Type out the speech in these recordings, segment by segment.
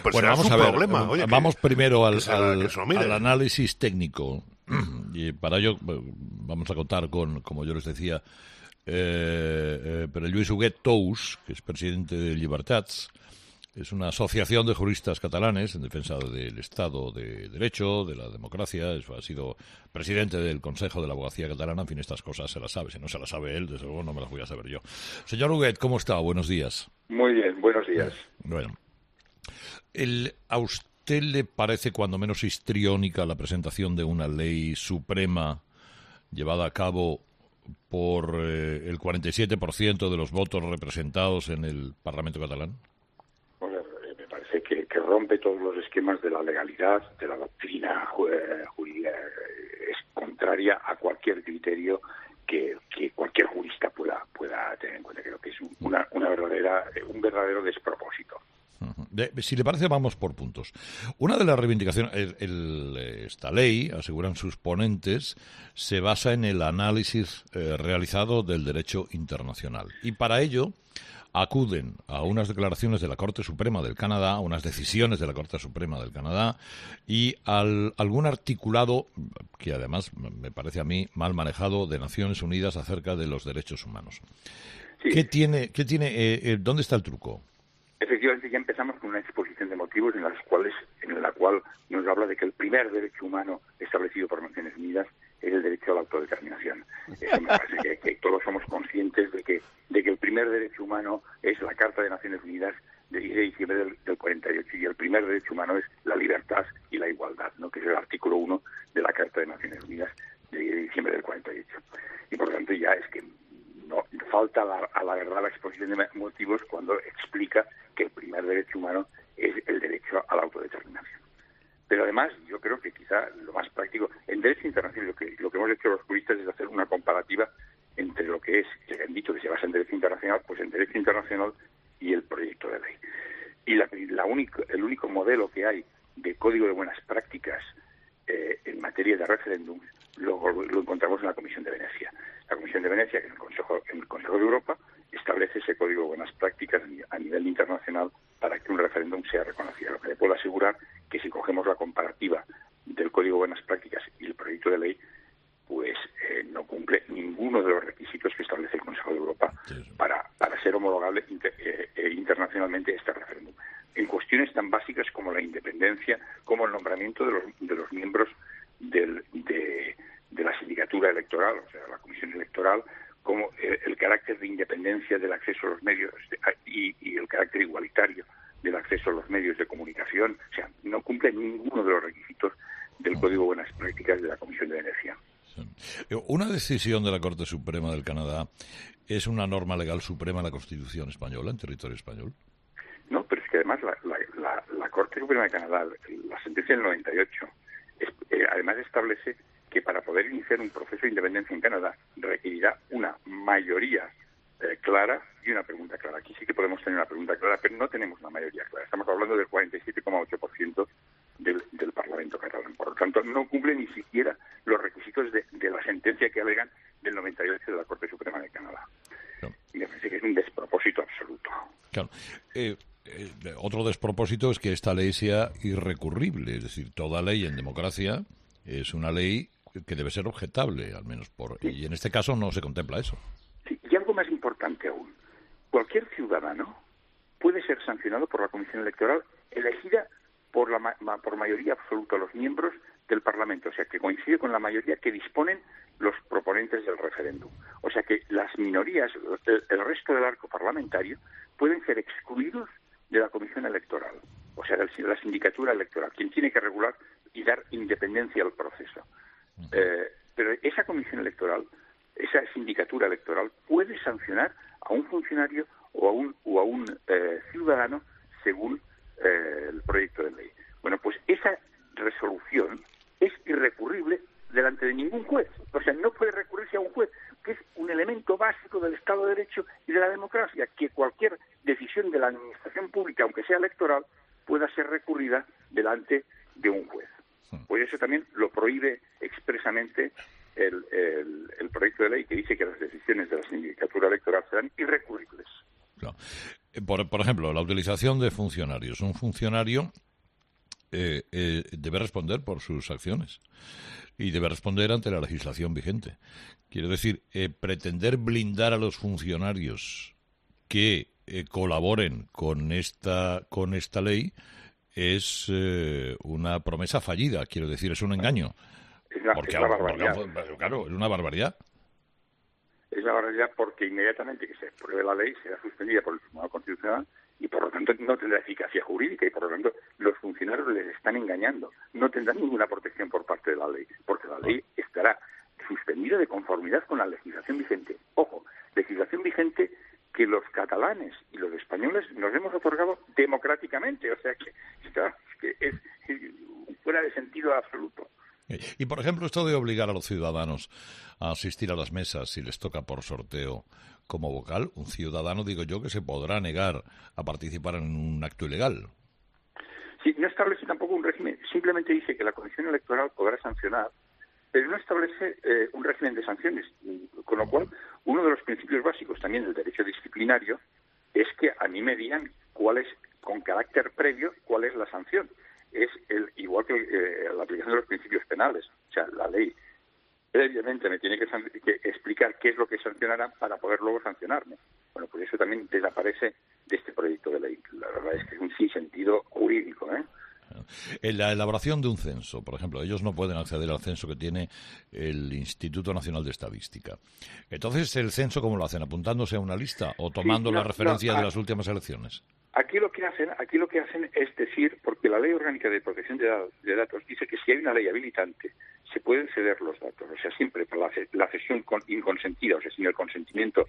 Pues bueno, vamos a ver. Problema. Oye, vamos primero al al análisis técnico. Y para ello vamos a contar con, como yo les decía, Pere Lluís Huguet Tous, que es presidente de Llibertats. Es una asociación de juristas catalanes en defensa del Estado de Derecho, de la democracia. Ha sido presidente del Consejo de la Abogacía Catalana. En fin, estas cosas se las sabe. Si no se las sabe él, desde luego no me las voy a saber yo. Señor Huguet, ¿cómo está? Buenos días. Muy bien, buenos días. Bueno, ¿a usted le parece cuando menos histriónica la presentación de una ley suprema llevada a cabo por el 47% de los votos representados en el Parlamento catalán? Me parece que rompe todos los esquemas de la legalidad, de la doctrina jurídica. Es contraria a cualquier criterio que cualquier jurista pueda tener en cuenta. Creo que es un verdadero despropósito. Si le parece, vamos por puntos. Una de las reivindicaciones, esta ley, aseguran sus ponentes, se basa en el análisis realizado del derecho internacional. Y para ello acuden a unas declaraciones de la Corte Suprema del Canadá, a unas decisiones de la Corte Suprema del Canadá y algún articulado que además me parece a mí mal manejado de Naciones Unidas acerca de los derechos humanos. Sí. ¿Dónde está el truco? Efectivamente, ya empezamos con una exposición de motivos en la cual nos habla de que el primer derecho humano establecido por Naciones Unidas es el derecho a la autodeterminación. Eso me parece que todos somos conscientes de que el primer derecho humano es la Carta de Naciones Unidas de 10 de diciembre del 48 y el primer derecho humano es la libertad y la igualdad, ¿no? Que es el artículo 1 de la Carta de Naciones Unidas de 10 de diciembre del 48. Y por lo tanto ya es que no falta a la verdad la exposición de motivos cuando explica que el primer derecho humano es el derecho a la autodeterminación. Pero además, yo creo que quizá lo más práctico, en derecho internacional, lo que hemos hecho los juristas es hacer una comparativa entre lo que es el ámbito que se basa en derecho internacional, pues en derecho internacional y el proyecto de ley. Y el único modelo que hay de código de buenas prácticas en materia de referéndums lo encontramos en la Comisión de Venecia. La Comisión de Venecia, que en el Consejo de Europa, establece ese código de buenas prácticas a nivel internacional para que un referéndum sea reconocido. Lo que le puedo asegurar que si cogemos la comparativa del código de buenas prácticas y el proyecto de ley, pues no cumple ninguno de los requisitos que establece el Consejo de Europa para ser homologable internacionalmente este referéndum. En cuestiones tan básicas como la independencia, como el nombramiento de los miembros de la sindicatura electoral, o sea, la comisión electoral, como el carácter de independencia del acceso a los medios y el carácter igualitario del acceso a los medios de comunicación. O sea, no cumple ninguno de los requisitos del Código de Buenas Prácticas de la Comisión de Venecia. Una decisión de la Corte Suprema del Canadá es una norma legal suprema en la Constitución española, en territorio español. No, pero es que además la Corte Suprema de Canadá, la sentencia del 98, además establece que para poder iniciar un proceso de independencia en Canadá requerirá una mayoría clara y una pregunta clara. Aquí sí que podemos tener una pregunta clara, pero no tenemos una mayoría clara. Estamos hablando del 47,8% del Parlamento catalán. Por lo tanto, no cumple ni siquiera los requisitos de la sentencia que alegan del 98 de la Corte Suprema de Canadá. No. Y me parece que es un despropósito absoluto. Claro. Otro despropósito es que esta ley sea irrecurrible. Es decir, toda ley en democracia es una ley que debe ser objetable, al menos y en este caso no se contempla eso. Sí, y algo más importante aún. Cualquier ciudadano puede ser sancionado por la Comisión Electoral elegida por mayoría absoluta los miembros del Parlamento, o sea, que coincide con la mayoría que disponen los proponentes del referéndum. O sea, que las minorías, el resto del arco parlamentario, pueden ser excluidos de la Comisión Electoral, o sea, de la sindicatura electoral, quien tiene que regular y dar independencia al proceso. Pero esa comisión electoral, esa sindicatura electoral, puede sancionar a un funcionario o a un ciudadano según el proyecto de ley. Bueno, pues esa resolución es irrecurrible delante de ningún juez. O sea, no puede recurrirse a un juez, que es un elemento básico del Estado de Derecho y de la democracia, que cualquier decisión de la administración pública, aunque sea electoral, pueda ser recurrida delante de un juez. Pues eso también lo prohíbe expresamente el proyecto de ley, que dice que las decisiones de la sindicatura electoral serán irrecurribles. Claro. por ejemplo, la utilización de funcionarios. Un funcionario debe responder por sus acciones y debe responder ante la legislación vigente. Quiero decir, pretender blindar a los funcionarios que colaboren con esta ley es una promesa fallida, quiero decir, es un engaño. Es una barbaridad. Claro, es una barbaridad. Es una barbaridad porque inmediatamente que se apruebe la ley será suspendida por el Tribunal Constitucional y por lo tanto no tendrá eficacia jurídica y por lo tanto los funcionarios les están engañando. No tendrán ninguna protección por parte de la ley, porque la ley estará suspendida de conformidad con la legislación vigente. Ojo, legislación vigente que los catalanes y los españoles nos hemos otorgado democráticamente, o sea que es fuera de sentido absoluto. Y, por ejemplo, esto de obligar a los ciudadanos a asistir a las mesas si les toca por sorteo como vocal, un ciudadano, digo yo, que se podrá negar a participar en un acto ilegal. Sí, no establece tampoco un régimen, simplemente dice que la Comisión Electoral podrá sancionar, pero no establece un régimen de sanciones, con lo cual uno de los principios básicos también del derecho disciplinario es que a mí me digan cuál es, con carácter previo, cuál es la sanción. Es igual que la aplicación de los principios penales. O sea, la ley previamente me tiene que explicar qué es lo que sancionará para poder luego sancionarme. Bueno, pues eso también desaparece de este proyecto de ley. La verdad es que es un sinsentido jurídico, ¿eh? En la elaboración de un censo, por ejemplo, ellos no pueden acceder al censo que tiene el Instituto Nacional de Estadística. Entonces, ¿el censo cómo lo hacen? ¿Apuntándose a una lista o tomando la referencia de las últimas elecciones? Aquí lo que hacen es decir, porque la Ley Orgánica de Protección de Datos dice que si hay una ley habilitante, se pueden ceder los datos. O sea, siempre para la cesión inconsentida, o sea, sin el consentimiento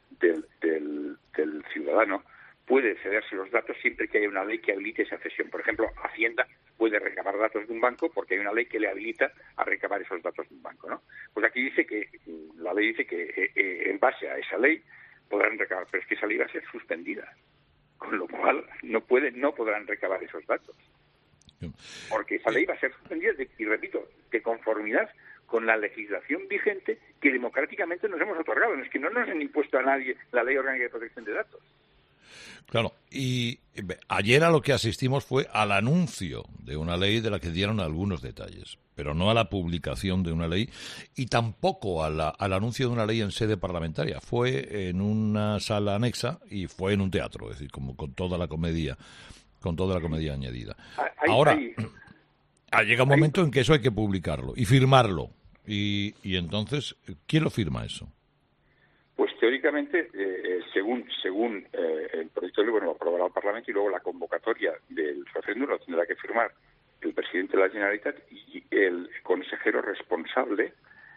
del ciudadano, puede cederse los datos siempre que haya una ley que habilite esa cesión. Por ejemplo, Hacienda puede recabar datos de un banco porque hay una ley que le habilita a recabar esos datos de un banco, ¿no? Pues aquí dice que la ley dice que en base a esa ley podrán recabar, pero es que esa ley va a ser suspendida, con lo cual no podrán recabar esos datos, porque esa ley va a ser suspendida y repito, de conformidad con la legislación vigente que democráticamente nos hemos otorgado. No es que no nos han impuesto a nadie la Ley Orgánica de Protección de Datos. Claro, y ayer a lo que asistimos fue al anuncio de una ley de la que dieron algunos detalles, pero no a la publicación de una ley y tampoco al anuncio de una ley en sede parlamentaria. Fue en una sala anexa y fue en un teatro, es decir, como con toda la comedia añadida. Ahora, llega un momento en que eso hay que publicarlo y firmarlo. Y entonces, ¿quién lo firma eso? Pues teóricamente, según el proyecto de ley, lo aprobará el Parlamento y luego la convocatoria del referéndum lo tendrá que firmar el presidente de la Generalitat y el consejero responsable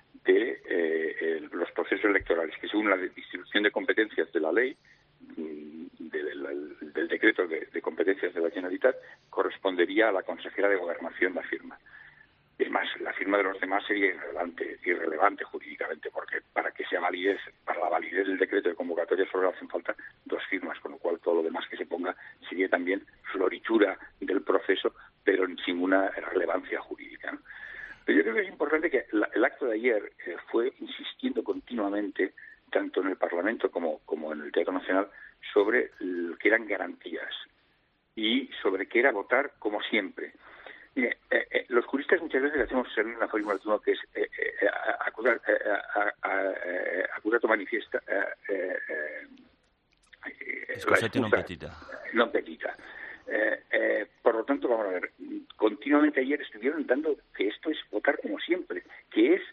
de los procesos electorales, que según la distribución de competencias de la ley, del decreto de competencias de la Generalitat, correspondería a la consejera de Gobernación la firma. Es más, la firma de los demás sería irrelevante jurídicamente, porque para la validez del decreto de convocatoria solo hacen falta 2 firmas, con lo cual todo lo demás que se ponga sería también floritura del proceso, pero sin ninguna relevancia jurídica, ¿no? Pero yo creo que es importante que el acto de ayer fue insistiendo continuamente, tanto en el Parlamento como en el Teatro Nacional, sobre que eran garantías y sobre qué era votar como siempre. Mire, los juristas muchas veces hacemos una fórmula que es accusato manifiesta, non petita. Non petita. Por lo tanto, vamos a ver, continuamente ayer estuvieron dando que esto es votar como siempre, que es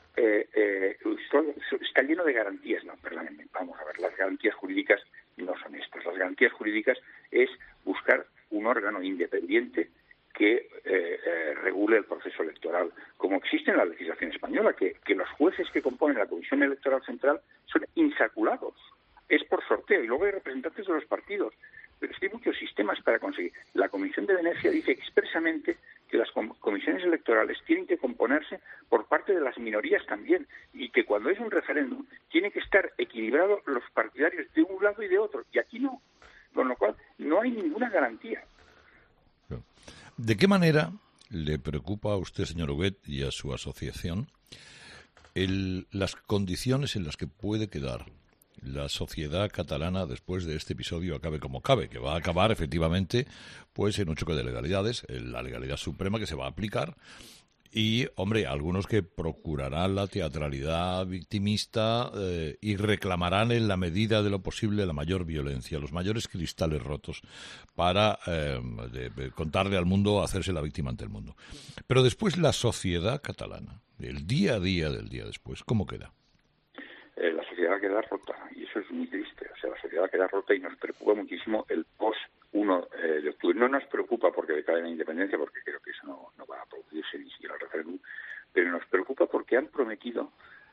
está lleno de garantías. No, perdón, vamos a ver, las garantías jurídicas no son estas. Las garantías jurídicas es buscar un órgano independiente que regule el proceso electoral, como existe en la legislación española, que los jueces que componen la Comisión Electoral Central son insaculados. Es por sorteo y luego hay representantes de los partidos. Pero es que hay muchos sistemas para conseguir. La Comisión de Venecia dice expresamente que las comisiones electorales tienen que componerse por parte de las minorías también y que cuando es un referéndum tiene que estar equilibrado los partidarios de un lado y de otro. Y aquí no. Con lo cual no hay ninguna garantía. ¿De qué manera le preocupa a usted, señor Huguet, y a su asociación las condiciones en las que puede quedar la sociedad catalana después de este episodio acabe como acabe, que va a acabar efectivamente pues en un choque de legalidades, la legalidad suprema que se va a aplicar. Y, hombre, algunos que procurarán la teatralidad victimista y reclamarán en la medida de lo posible la mayor violencia, los mayores cristales rotos para contarle al mundo, hacerse la víctima ante el mundo. Pero después la sociedad catalana, el día a día del día después, ¿cómo queda? La sociedad queda rota y eso es muy triste. O sea, la sociedad queda rota y nos preocupa muchísimo el post-1 de octubre. No nos preocupa porque decae la independencia, porque creo que eso no va a producirse ni siquiera el referéndum, pero nos preocupa porque han prometido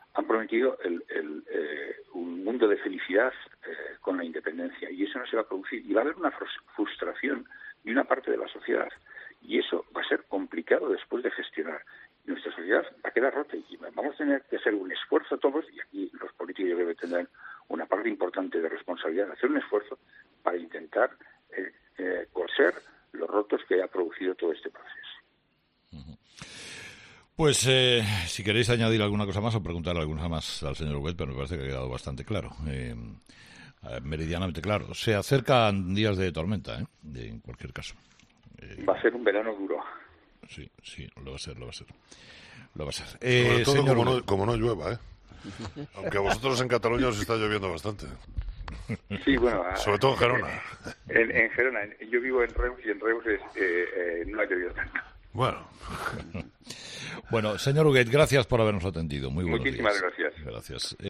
un mundo de felicidad con la independencia, y eso no se va a producir, y va a haber una frustración de una parte de la sociedad, y eso va a ser complicado después de gestionar. Nuestra sociedad va a quedar rota y vamos a tener que hacer un esfuerzo todos, y aquí los políticos deben tener una parte importante de responsabilidad, hacer un esfuerzo para intentar coser los rotos que ha producido todo este proceso. Pues si queréis añadir alguna cosa más o preguntarle alguna más al señor Huguet, pero me parece que ha quedado bastante claro, meridianamente claro. Se acercan días de tormenta, en cualquier caso. Va a ser un verano duro. Sí, lo va a ser. Sobre todo señor... como no llueva, aunque a vosotros en Cataluña os está lloviendo bastante. Sí, bueno. Sobre todo en Gerona. En Gerona. Yo vivo en Reus y en Reus no ha llovido tanto. Bueno, señor Huguet, gracias por habernos atendido. Muy buenos Muchísimas días. gracias. Gracias.